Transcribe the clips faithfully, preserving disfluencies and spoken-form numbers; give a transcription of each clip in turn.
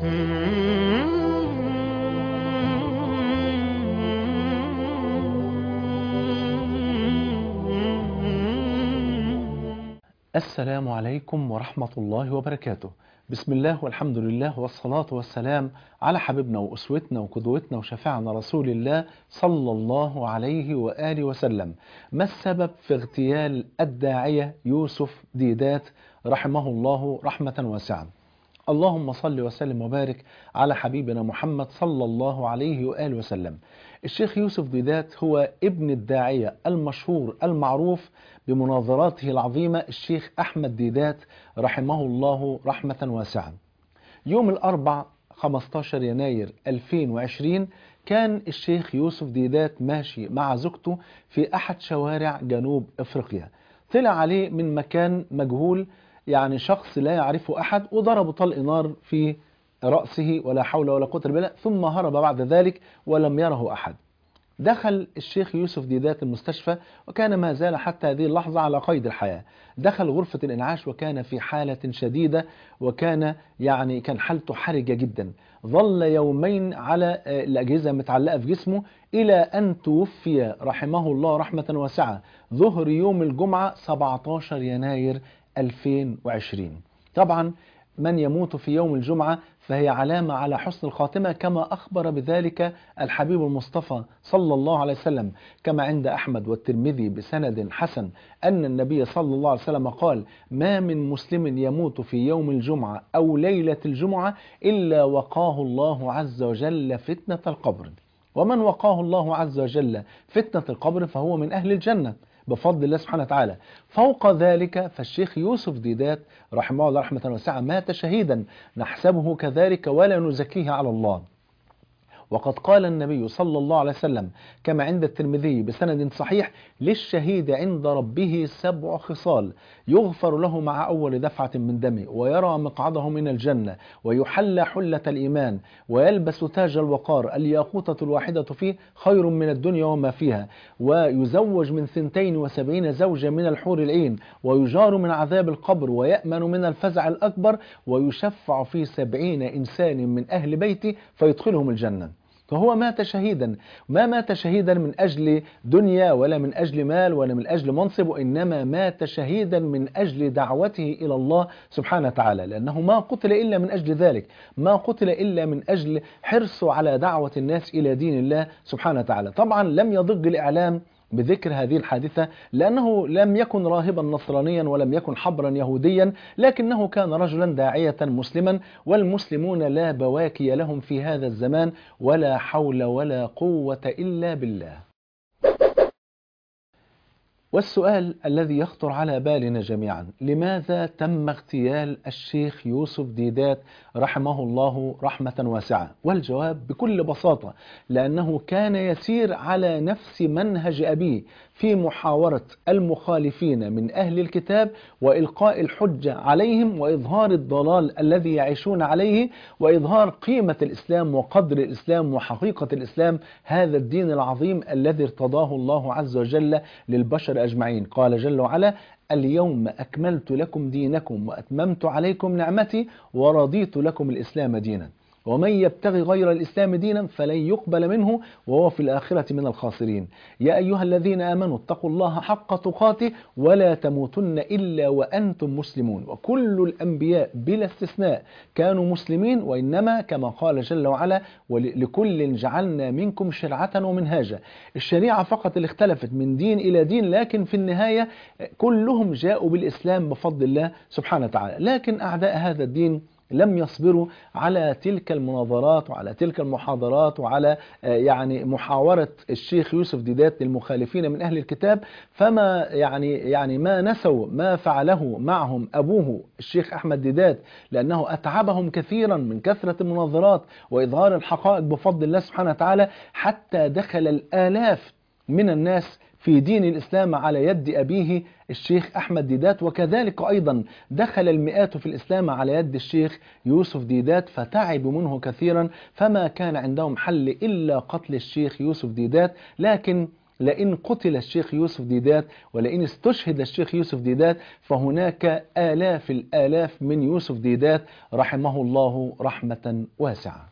السلام عليكم ورحمة الله وبركاته. بسم الله والحمد لله والصلاة والسلام على حبيبنا وأسوتنا وقدوتنا وشفيعنا رسول الله صلى الله عليه وآله وسلم. ما السبب في اغتيال الداعية يوسف ديدات رحمه الله رحمة واسعة؟ اللهم صل وسلم وبارك على حبيبنا محمد صلى الله عليه وآله وسلم. الشيخ يوسف ديدات هو ابن الداعية المشهور المعروف بمناظراته العظيمة الشيخ أحمد ديدات رحمه الله رحمة واسعة. يوم الأربع خمسة عشر يناير ألفين وعشرين كان الشيخ يوسف ديدات ماشي مع زوجته في أحد شوارع جنوب أفريقيا. طلع عليه من مكان مجهول، يعني شخص لا يعرفه أحد، وضرب طلق نار في رأسه ولا حول ولا قوة إلا بالله، ثم هرب بعد ذلك ولم يره أحد. دخل الشيخ يوسف ديدات المستشفى وكان ما زال حتى هذه اللحظة على قيد الحياة. دخل غرفة الإنعاش وكان في حالة شديدة، وكان يعني كان حالته حرجة جدا. ظل يومين على الأجهزة متعلقة في جسمه إلى أن توفي رحمه الله رحمة واسعة ظهر يوم الجمعة سبعة عشر يناير ألفين وعشرين. طبعا من يموت في يوم الجمعة فهي علامة على حسن الخاتمة، كما أخبر بذلك الحبيب المصطفى صلى الله عليه وسلم، كما عند أحمد والترمذي بسند حسن أن النبي صلى الله عليه وسلم قال: ما من مسلم يموت في يوم الجمعة أو ليلة الجمعة إلا وقاه الله عز وجل فتنة القبر، ومن وقاه الله عز وجل فتنة القبر فهو من أهل الجنة بفضل الله سبحانه وتعالى. فوق ذلك فالشيخ يوسف ديدات رحمه الله رحمة واسعة مات شهيدا، نحسبه كذلك ولا نزكيه على الله. وقد قال النبي صلى الله عليه وسلم كما عند الترمذي بسند صحيح: للشهيد عند ربه سبع خصال: يغفر له مع أول دفعة من دمه، ويرى مقعده من الجنة، ويحلى حلة الإيمان، ويلبس تاج الوقار، الياقوتة الواحدة فيه خير من الدنيا وما فيها، ويزوج من ثنتين وسبعين زوجة من الحور العين، ويجار من عذاب القبر، ويأمن من الفزع الأكبر، ويشفع في سبعين إنسان من أهل بيته فيدخلهم الجنة. فهو مات شهيدا، ما مات شهيدا من أجل دنيا ولا من أجل مال ولا من أجل منصب، وإنما مات شهيدا من أجل دعوته إلى الله سبحانه وتعالى، لأنه ما قتل إلا من أجل ذلك، ما قتل إلا من أجل حرصه على دعوة الناس إلى دين الله سبحانه وتعالى. طبعا لم يضج الإعلام بذكر هذه الحادثة لأنه لم يكن راهبا نصرانيا ولم يكن حبرا يهوديا، لكنه كان رجلا داعية مسلما، والمسلمون لا بواكي لهم في هذا الزمان ولا حول ولا قوة إلا بالله. والسؤال الذي يخطر على بالنا جميعا: لماذا تم اغتيال الشيخ يوسف ديدات رحمه الله رحمة واسعة؟ والجواب بكل بساطة: لأنه كان يسير على نفس منهج أبيه في محاورة المخالفين من أهل الكتاب وإلقاء الحجة عليهم وإظهار الضلال الذي يعيشون عليه وإظهار قيمة الإسلام وقدر الإسلام وحقيقة الإسلام، هذا الدين العظيم الذي ارتضاه الله عز وجل للبشر أجمعين. قال جل وعلا: اليوم أكملت لكم دينكم وأتممت عليكم نعمتي ورضيت لكم الإسلام دينا، ومن يبتغي غير الإسلام دينا فلن يقبل منه وهو في الآخرة من الخاسرين. يا أيها الذين آمنوا اتقوا الله حق تقاته ولا تموتن إلا وأنتم مسلمون. وكل الأنبياء بلا استثناء كانوا مسلمين، وإنما كما قال جل وعلا: ولكل جعلنا منكم شرعة ومنهاجا. الشريعة فقط اللي اختلفت من دين إلى دين، لكن في النهاية كلهم جاءوا بالإسلام بفضل الله سبحانه وتعالى. لكن أعداء هذا الدين لم يصبروا على تلك المناظرات وعلى تلك المحاضرات وعلى يعني محاورة الشيخ يوسف ديدات للمخالفين من أهل الكتاب، فما يعني يعني ما نسوا ما فعله معهم أبوه الشيخ أحمد ديدات، لأنه أتعبهم كثيرا من كثرة المناظرات وإظهار الحقائق بفضل الله سبحانه وتعالى، حتى دخل الآلاف من الناس في دين الإسلام على يد أبيه الشيخ أحمد ديدات، وكذلك أيضا دخل المئات في الإسلام على يد الشيخ يوسف ديدات، فتعبوا منه كثيرا، فما كان عندهم حل إلا قتل الشيخ يوسف ديدات. لكن لئن قتل الشيخ يوسف ديدات ولئن استشهد الشيخ يوسف ديدات فهناك آلاف الآلاف من يوسف ديدات رحمه الله رحمة واسعة.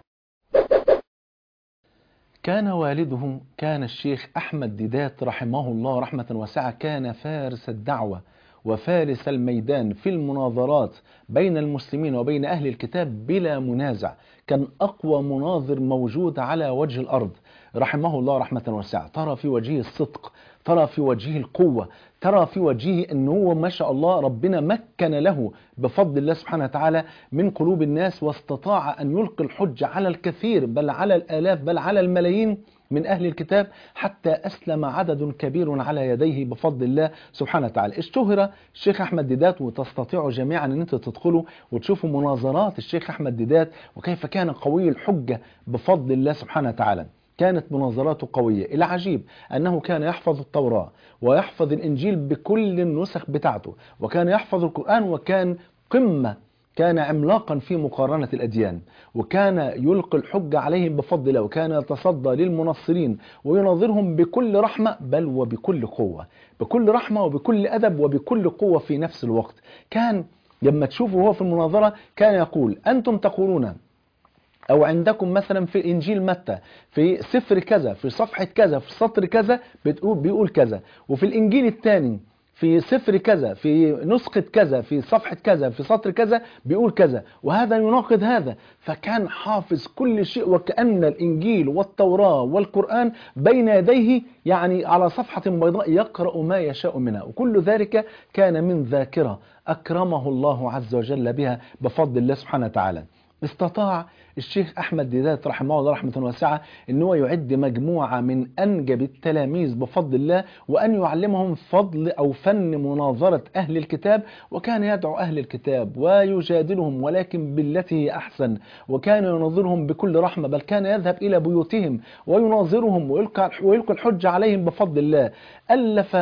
كان والده كان الشيخ أحمد ديدات رحمه الله رحمة واسعة كان فارس الدعوة وفارس الميدان في المناظرات بين المسلمين وبين أهل الكتاب بلا منازع. كان أقوى مناظر موجود على وجه الأرض رحمه الله رحمة واسعة. ترى في وجهه الصدق، ترى في وجهه القوة، ترى في وجهه أنه هو ما شاء الله ربنا مكن له بفضل الله سبحانه وتعالى من قلوب الناس، واستطاع أن يلقي الحج على الكثير بل على الآلاف بل على الملايين من أهل الكتاب، حتى أسلم عدد كبير على يديه بفضل الله سبحانه وتعالى. اشتهر الشيخ أحمد ديدات، وتستطيعوا جميعا أن انتم تدخلوا وتشوفوا مناظرات الشيخ أحمد ديدات وكيف كان قوي الحجة بفضل الله سبحانه وتعالى. كانت مناظراته قوية. العجيب أنه كان يحفظ التوراة ويحفظ الإنجيل بكل النسخ بتاعته، وكان يحفظ القرآن، وكان قمة، كان عملاقا في مقارنة الأديان، وكان يلقي الحجة عليهم بفضل الله، وكان يتصدى للمنصرين ويناظرهم بكل رحمة بل وبكل قوة، بكل رحمة وبكل أدب وبكل قوة في نفس الوقت. كان لما تشوفه هو في المناظرة كان يقول: أنتم تقولون أو عندكم مثلا في إنجيل متى في سفر كذا في صفحة كذا في سطر كذا بتقول بيقول كذا، وفي الإنجيل الثاني في سفر كذا في نسخة كذا في صفحة كذا في سطر كذا بيقول كذا، وهذا يناقض هذا. فكان حافظ كل شيء، وكأن الإنجيل والتوراة والقرآن بين يديه، يعني على صفحة بيضاء يقرأ ما يشاء منها، وكل ذلك كان من ذاكرة أكرمه الله عز وجل بها بفضل الله سبحانه وتعالى. استطاع الشيخ أحمد ديدات رحمه الله رحمة واسعة أن هو يعد مجموعة من أنجب التلاميذ بفضل الله، وأن يعلمهم فضل أو فن مناظرة أهل الكتاب. وكان يدعو أهل الكتاب ويجادلهم ولكن بالتي هي أحسن، وكان يناظرهم بكل رحمة، بل كان يذهب إلى بيوتهم ويناظرهم ويلقى, ويلقى الحج عليهم بفضل الله. ألف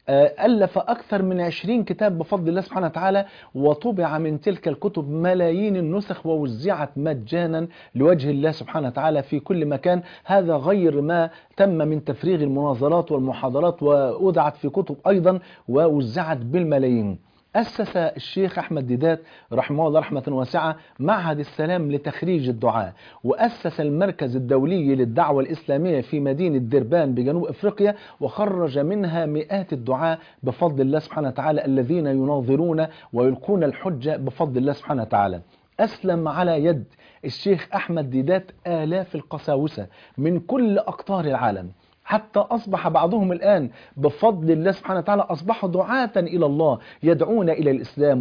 ألف أكثر من عشرين كتاب بفضل الله سبحانه وتعالى، وطبع من تلك الكتب ملايين النسخ ووزعت مجانا لوجه الله سبحانه وتعالى في كل مكان. هذا غير ما تم من تفريغ المناظرات والمحاضرات، ووضعت في كتب أيضا ووزعت بالملايين. أسس الشيخ أحمد ديدات رحمه الله رحمة واسعة معهد السلام لتخريج الدعاة، وأسس المركز الدولي للدعوة الإسلامية في مدينة دربان بجنوب أفريقيا، وخرج منها مئات الدعاة بفضل الله سبحانه وتعالى الذين يناظرون ويلقون الحجة بفضل الله سبحانه وتعالى. أسلم على يد الشيخ أحمد ديدات آلاف القساوسة من كل أقطار العالم، حتى أصبح بعضهم الآن بفضل الله سبحانه وتعالى أصبحوا دعاة إلى الله، يدعون إلى الإسلام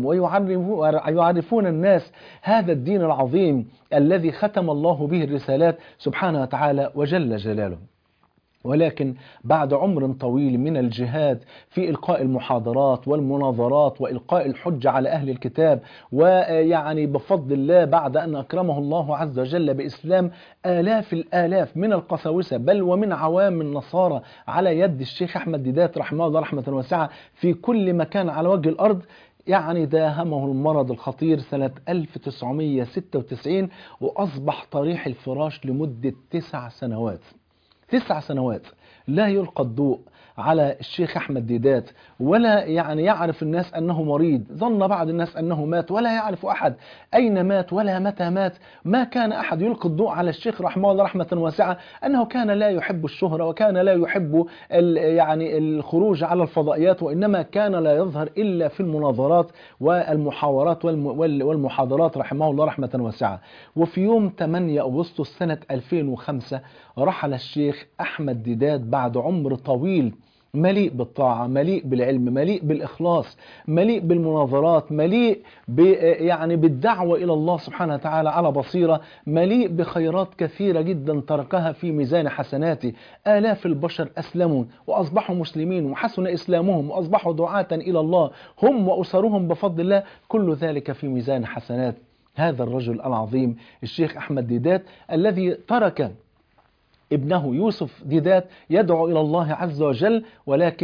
ويعرفون الناس هذا الدين العظيم الذي ختم الله به الرسالات سبحانه وتعالى وجل جلاله. ولكن بعد عمر طويل من الجهاد في إلقاء المحاضرات والمناظرات وإلقاء الحج على أهل الكتاب، ويعني بفضل الله بعد أن أكرمه الله عز وجل بإسلام آلاف الآلاف من القساوسة بل ومن عوام النصارى على يد الشيخ أحمد ديدات رحمه الله رحمة واسعة في كل مكان على وجه الأرض، يعني داهمه المرض الخطير سنة ألف وتسعمئة وستة وتسعين، وأصبح طريح الفراش لمدة تسع سنوات. تسع سنوات لا يلقى الضوء على الشيخ أحمد ديدات، ولا يعني يعرف الناس أنه مريض، ظن بعض الناس أنه مات، ولا يعرف أحد أين مات ولا متى مات. ما كان أحد يلقي الضوء على الشيخ رحمه الله رحمة واسعة أنه كان لا يحب الشهرة، وكان لا يحب يعني الخروج على الفضائيات، وإنما كان لا يظهر إلا في المناظرات والمحاورات والمحاضرات رحمه الله رحمة واسعة. وفي يوم ثمانية أغسطس سنة ألفين وخمسة رحل الشيخ أحمد ديدات بعد عمر طويل مليء بالطاعة، مليء بالعلم، مليء بالإخلاص، مليء بالمناظرات، مليء يعني بالدعوة إلى الله سبحانه وتعالى على بصيرة، مليء بخيرات كثيرة جدا تركها في ميزان حسناته. آلاف البشر أسلموا وأصبحوا مسلمين وحسن إسلامهم وأصبحوا دعاة إلى الله هم وأسرهم بفضل الله، كل ذلك في ميزان حسنات هذا الرجل العظيم الشيخ أحمد ديدات، الذي ترك ابنه يوسف ديدات يدعو إلى الله عز وجل، ولكن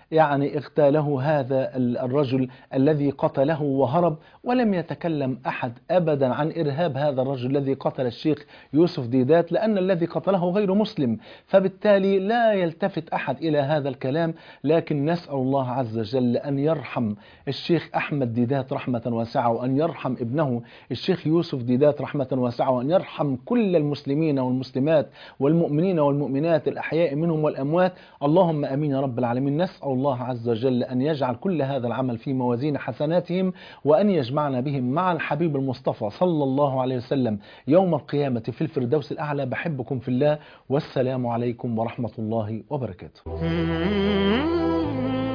يعني اغتاله هذا الرجل الذي قتله وهرب، ولم يتكلم أحد أبدا عن إرهاب هذا الرجل الذي قتل الشيخ يوسف ديدات، لأن الذي قتله غير مسلم، فبالتالي لا يلتفت أحد إلى هذا الكلام. لكن نسأل الله عز وجل أن يرحم الشيخ أحمد ديدات رحمة واسعة، وأن يرحم ابنه الشيخ يوسف ديدات رحمة واسعة، وأن يرحم كل المسلمين والمسلمات والمؤمنين والمؤمنات الأحياء منهم والأموات. اللهم أمين يا رب العالمين. نسأل الله عز وجل أن يجعل كل هذا العمل في موازين حسناتهم، وأن يجمعنا بهم مع الحبيب المصطفى صلى الله عليه وسلم يوم القيامة في الفردوس الأعلى. بحبكم في الله، والسلام عليكم ورحمة الله وبركاته.